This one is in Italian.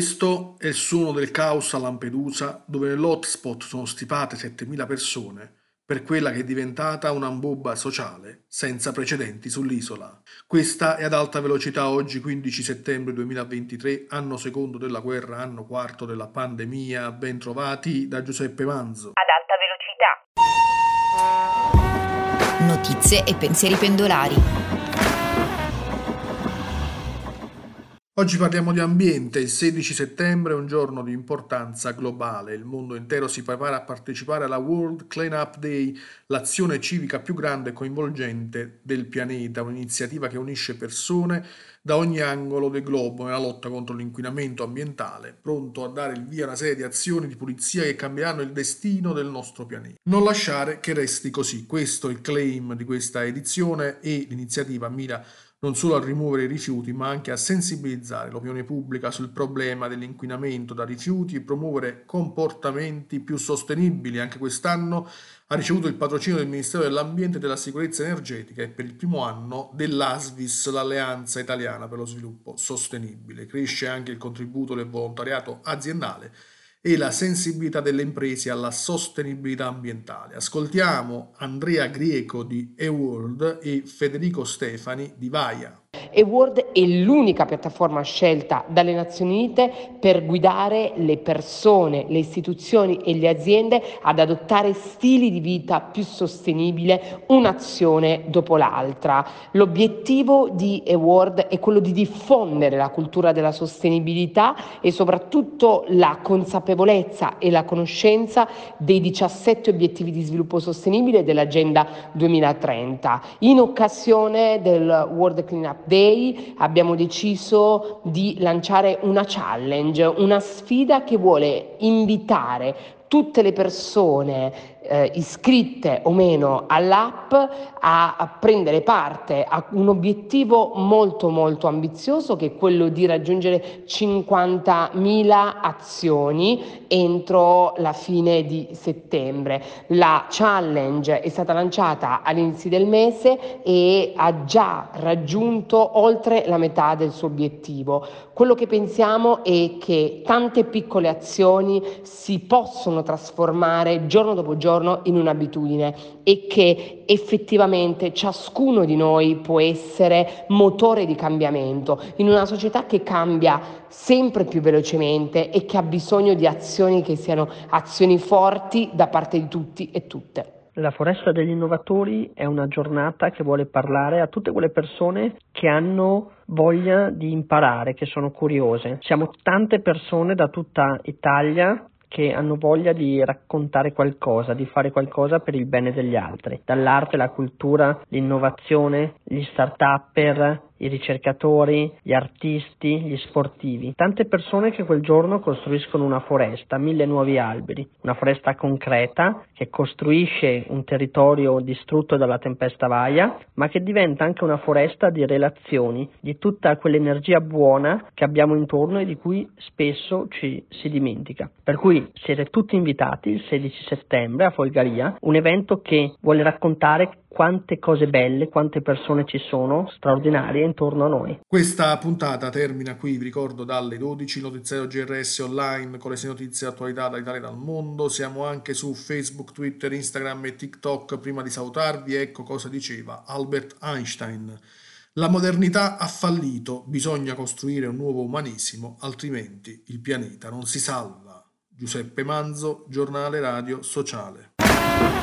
Questo è il suono del caos a Lampedusa, dove nell'hotspot sono stipate 7.000 persone per quella che è diventata una bomba sociale senza precedenti sull'isola. Questa è Ad alta velocità oggi 15 settembre 2023, anno secondo della guerra, anno quarto della pandemia. Ben trovati da Giuseppe Manzo. Ad alta velocità. Notizie e pensieri pendolari. Oggi parliamo di ambiente. Il 16 settembre è un giorno di importanza globale. Il mondo intero si prepara a partecipare alla World Cleanup Day, l'azione civica più grande e coinvolgente del pianeta, un'iniziativa che unisce persone da ogni angolo del globo nella lotta contro l'inquinamento ambientale, pronto a dare il via a una serie di azioni di pulizia che cambieranno il destino del nostro pianeta. Non lasciare che resti così. Questo è il claim di questa edizione e l'iniziativa mira non solo a rimuovere i rifiuti, ma anche a sensibilizzare l'opinione pubblica sul problema dell'inquinamento da rifiuti e promuovere comportamenti più sostenibili. Anche quest'anno ha ricevuto il patrocinio del Ministero dell'Ambiente e della Sicurezza Energetica e per il primo anno dell'ASVIS, l'Alleanza Italiana per lo Sviluppo Sostenibile. Cresce anche il contributo del volontariato aziendale e la sensibilità delle imprese alla sostenibilità ambientale. Ascoltiamo Andrea Grieco di eWorld e Federico Stefani di Vaia. eWorld è l'unica piattaforma scelta dalle Nazioni Unite per guidare le persone, le istituzioni e le aziende ad adottare stili di vita più sostenibili, un'azione dopo l'altra. L'obiettivo di eWorld è quello di diffondere la cultura della sostenibilità e soprattutto la consapevolezza e la conoscenza dei 17 obiettivi di sviluppo sostenibile dell'Agenda 2030. In occasione del World Cleanup Day abbiamo deciso di lanciare una challenge, una sfida che vuole invitare tutte le persone iscritte o meno all'app a prendere parte a un obiettivo molto ambizioso, che è quello di raggiungere 50.000 azioni entro la fine di settembre. La challenge è stata lanciata all'inizio del mese e ha già raggiunto oltre la metà del suo obiettivo. Quello che pensiamo è che tante piccole azioni si possono trasformare giorno dopo giorno in un'abitudine e che effettivamente ciascuno di noi può essere motore di cambiamento in una società che cambia sempre più velocemente e che ha bisogno di azioni che siano azioni forti da parte di tutti e tutte. La Foresta degli Innovatori è una giornata che vuole parlare a tutte quelle persone che hanno voglia di imparare, che sono curiose. Siamo tante persone da tutta Italia che hanno voglia di raccontare qualcosa, di fare qualcosa per il bene degli altri. Dall'arte, la cultura, l'innovazione, gli start-upper, i ricercatori, gli artisti, gli sportivi. Tante persone che quel giorno costruiscono una foresta, 1000 nuovi alberi, una foresta concreta che costruisce un territorio distrutto dalla tempesta Vaia, ma che diventa anche una foresta di relazioni, di tutta quell'energia buona che abbiamo intorno e di cui spesso ci si dimentica. Per cui siete tutti invitati il 16 settembre a Folgaria, un evento che vuole raccontare quante cose belle, quante persone ci sono straordinarie intorno a noi. Questa puntata termina qui, vi ricordo, dalle 12, notiziario GRS online con le notizie e attualità dall'Italia e dal mondo. Siamo anche su Facebook, Twitter, Instagram e TikTok. Prima di salutarvi, ecco cosa diceva Albert Einstein: la modernità ha fallito, bisogna costruire un nuovo umanesimo, altrimenti il pianeta non si salva. Giuseppe Manzo, Giornale Radio Sociale.